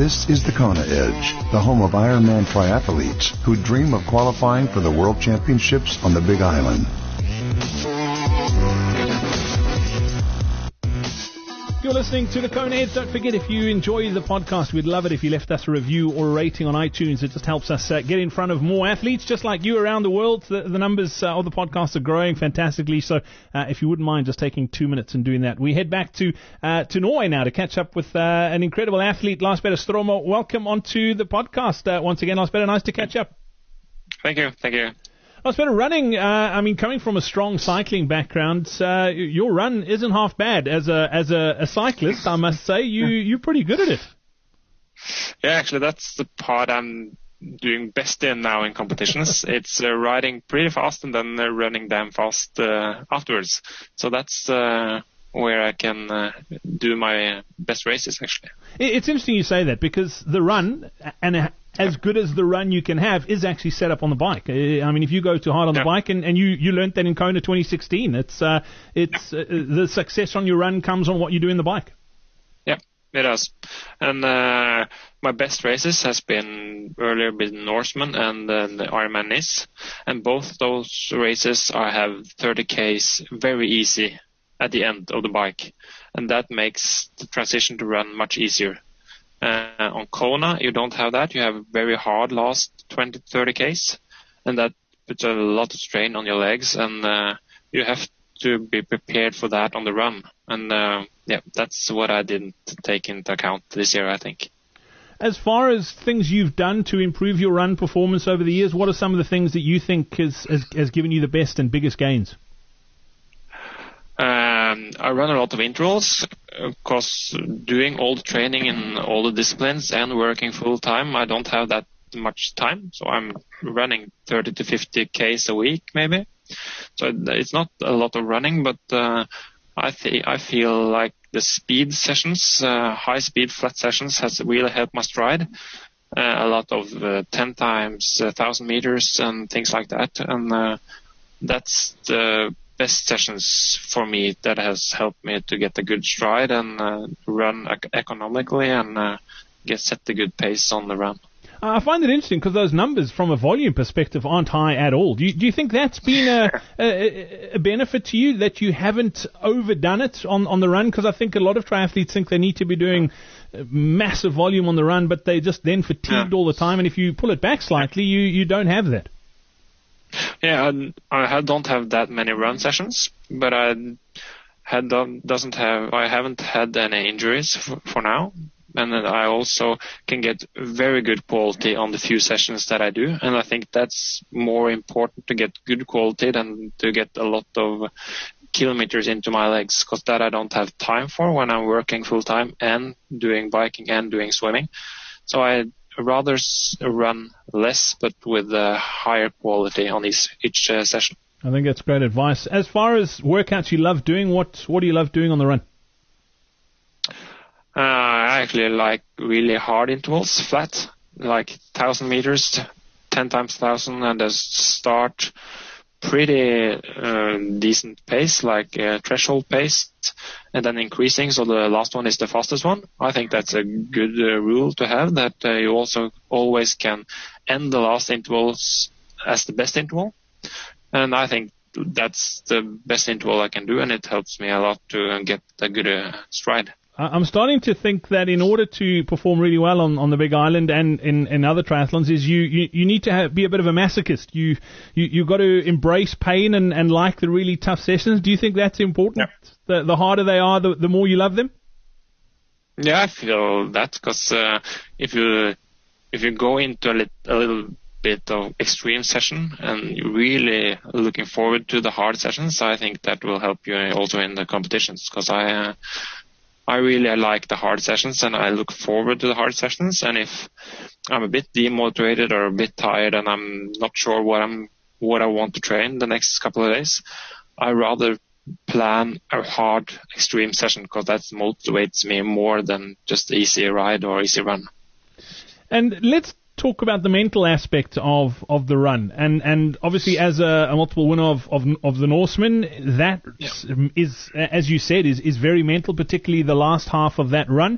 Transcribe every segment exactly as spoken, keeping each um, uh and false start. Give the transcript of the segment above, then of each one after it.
This is the Kona Edge, the home of Ironman triathletes who dream of qualifying for the World Championships on the Big Island. You're listening to the Kona Edge. Don't forget, if you enjoy the podcast, we'd love it if you left us a review or a rating on iTunes. It just helps us uh, get in front of more athletes just like you around the world. The, the numbers uh, of the podcast are growing fantastically. So uh, if you wouldn't mind just taking two minutes and doing that. We head back to uh, to Norway now to catch up with uh, an incredible athlete, Lars Petter Stromo. Welcome onto the podcast uh, once again, Lars Petter. Nice to catch up. Thank you. Thank you. Lars Petter, running, uh, I mean, coming from a strong cycling background, uh, your run isn't half bad. As a as a, a cyclist, I must say, you, you're pretty good at it. Yeah, actually, that's the part I'm doing best in now in competitions. It's uh, riding pretty fast and then uh, running damn fast uh, afterwards. So that's uh, where I can uh, do my best races, actually. It's interesting you say that, because the run, and as good as the run you can have, is actually set up on the bike. I mean, if you go too hard on the yeah. bike, and, and you, you learnt that in Kona twenty sixteen, it's uh, it's uh, the success on your run comes on what you do in the bike. Yeah, it does. And uh, my best races has been earlier with Norseman and uh, the Ironman Nice, and both those races I have thirty Ks very easy at the end of the bike, and that makes the transition to run much easier. Uh, on Kona, you don't have that. You have very hard last twenty to thirty Ks, and that puts a lot of strain on your legs, and uh, you have to be prepared for that on the run. And uh, yeah, that's what I didn't take into account this year, I think. As far as things you've done to improve your run performance over the years, what are some of the things that you think has, has, has given you the best and biggest gains? Um, I run a lot of intervals, because doing all the training in all the disciplines and working full time, I don't have that much time. So I'm running thirty to fifty Ks a week, maybe. So it's not a lot of running, but uh, I th- I feel like the speed sessions, uh, high speed flat sessions, has really helped my stride. Uh, a lot of uh, ten times a thousand meters and things like that, and uh, that's the best sessions for me that has helped me to get a good stride and uh, run ec- economically and uh, get set the good pace on the run. Uh, I find it interesting because those numbers from a volume perspective aren't high at all. Do you, do you think that's been a, a, a benefit to you, that you haven't overdone it on, on the run? Because I think a lot of triathletes think they need to be doing massive volume on the run, but they just then fatigued yeah. all the time. And if you pull it back slightly, you, you don't have that. Yeah, I, I don't have that many run sessions, but I had doesn't have I haven't had any injuries for, for now, and I also can get very good quality on the few sessions that I do, and I think that's more important, to get good quality than to get a lot of kilometers into my legs, because that I don't have time for when I'm working full time and doing biking and doing swimming. So I rather run less, but with a higher quality on each, each uh, session. I think that's great advice. As far as workouts you love doing, what what do you love doing on the run? Uh, I actually like really hard intervals, flat, like one thousand meters, ten times one thousand, and just start pretty uh, decent pace, like uh, threshold pace, and then increasing, so the last one is the fastest one. I think that's a good uh, rule to have, that uh, you also always can end the last intervals as the best interval, and I think that's the best interval I can do, and it helps me a lot to get a good uh, stride. I'm starting to think that in order to perform really well on, on the Big Island and in, in other triathlons, is you, you, you need to have, be a bit of a masochist. You you you've got to embrace pain and, and like the really tough sessions. Do you think that's important? Yeah. The the harder they are, the the more you love them. Yeah, I feel that, because uh, if you if you go into a, lit, a little bit of extreme session and you're really looking forward to the hard sessions, I think that will help you also in the competitions, because I. Uh, I really like the hard sessions, and I look forward to the hard sessions. And if I'm a bit demotivated or a bit tired and I'm not sure what I'm what I want to train the next couple of days, I rather plan a hard extreme session, because that motivates me more than just easy ride or easy run. And let's talk about the mental aspect of, of the run. And and obviously, as a, a multiple winner of, of of the Norseman, that yeah. is, as you said, is, is very mental, particularly the last half of that run.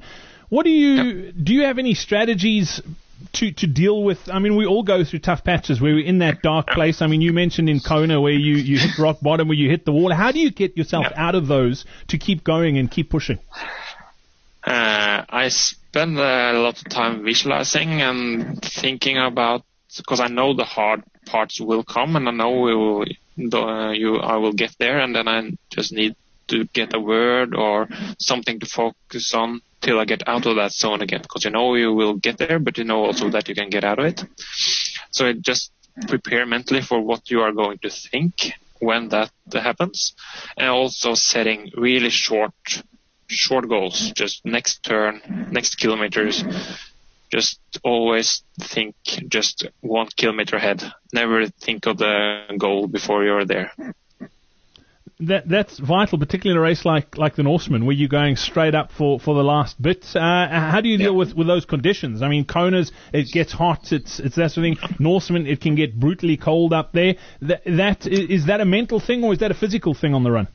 What do you yeah. do? You have any strategies to to deal with? I mean, we all go through tough patches where we're in that dark yeah. place. I mean, you mentioned in Kona where you, you hit rock bottom, where you hit the wall. How do you get yourself yeah. out of those to keep going and keep pushing? Uh, I spend a lot of time visualizing and thinking about, because I know the hard parts will come, and I know we will, uh, you, I will get there, and then I just need to get a word or something to focus on till I get out of that zone again, because you know you will get there, but you know also that you can get out of it. So it just prepare mentally for what you are going to think when that happens, and also setting really short short goals, just next turn, next kilometers. Just always think just one kilometer ahead. Never think of the goal before you're there. That that's vital, particularly in a race like, like the Norseman, where you're going straight up for, for the last bit. Uh, how do you deal yeah. with, with those conditions? I mean, Kona's, it gets hot, it's it's that sort of thing. Norseman, it can get brutally cold up there. That, that is that a mental thing or is that a physical thing on the run?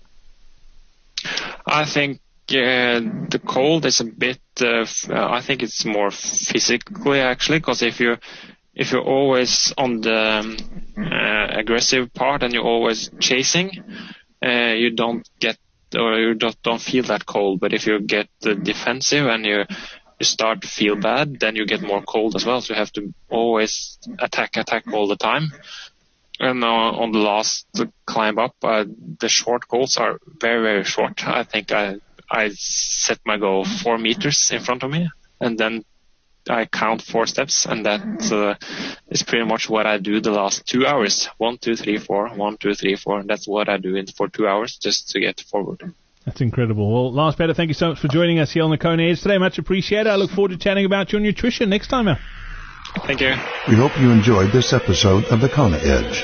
I think uh, the cold is a bit. Uh, f- uh, I think it's more physically actually, because if you if you're always on the um, uh, aggressive part and you're always chasing. Uh, you don't get or you don't, don't feel that cold, but if you get uh, defensive and you you start to feel bad, then you get more cold as well. So you have to always attack, attack all the time. And uh, on the last climb up, uh, the short goals are very, very short. I think I I set my goal four meters in front of me, and then I count four steps, and that uh, is pretty much what I do the last two hours. One, two, three, four. One, two, three, four. And that's what I do in for two hours just to get forward. That's incredible. Well, Lars Petter, thank you so much for joining us here on the Kona Edge today. Much appreciated. I look forward to chatting about your nutrition next time out. Thank you. We hope you enjoyed this episode of the Kona Edge.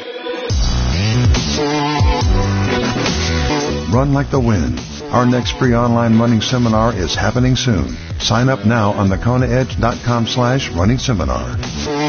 Run like the wind. Our next free online running seminar is happening soon. Sign up now on the kona edge dot com slash running seminar.